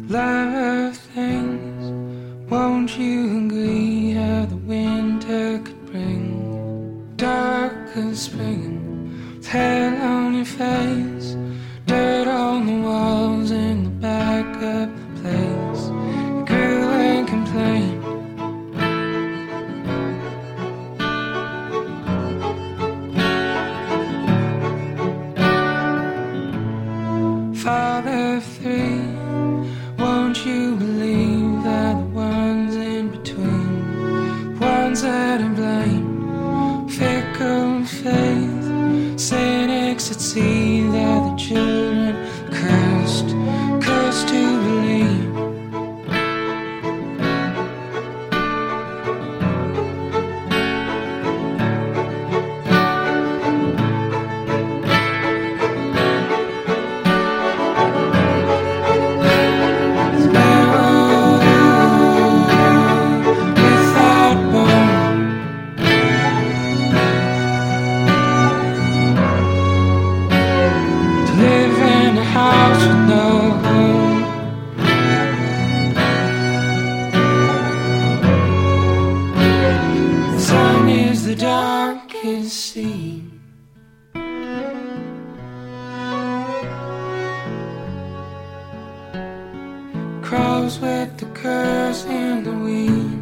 Love things, won't you agree how the winter could bring darker spring, with hell on your face, dirt on the walls in the back of the place. You grew and complained. Father of three, won't you believe that the ones in between, ones that are blame, fickle faith, cynics that see that the children are cursed to believe. House with no home. The sun is the darkest sea. Crawls with the curse and the weeds.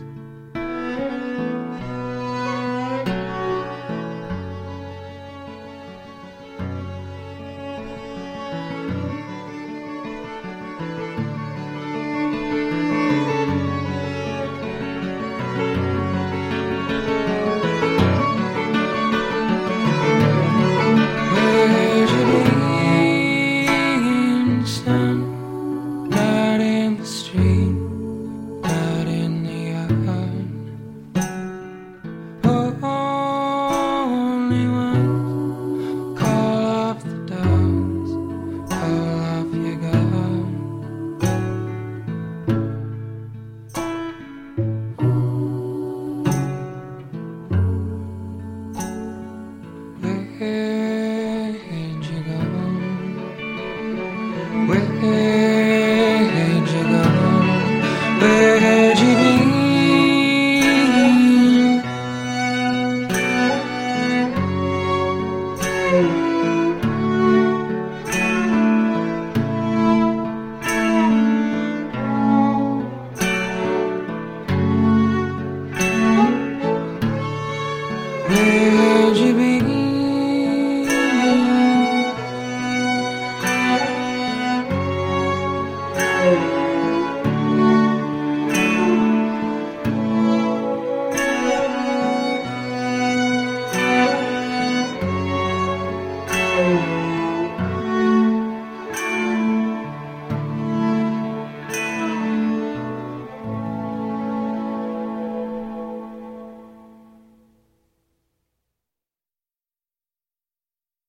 Where'd you go? Where'd you be?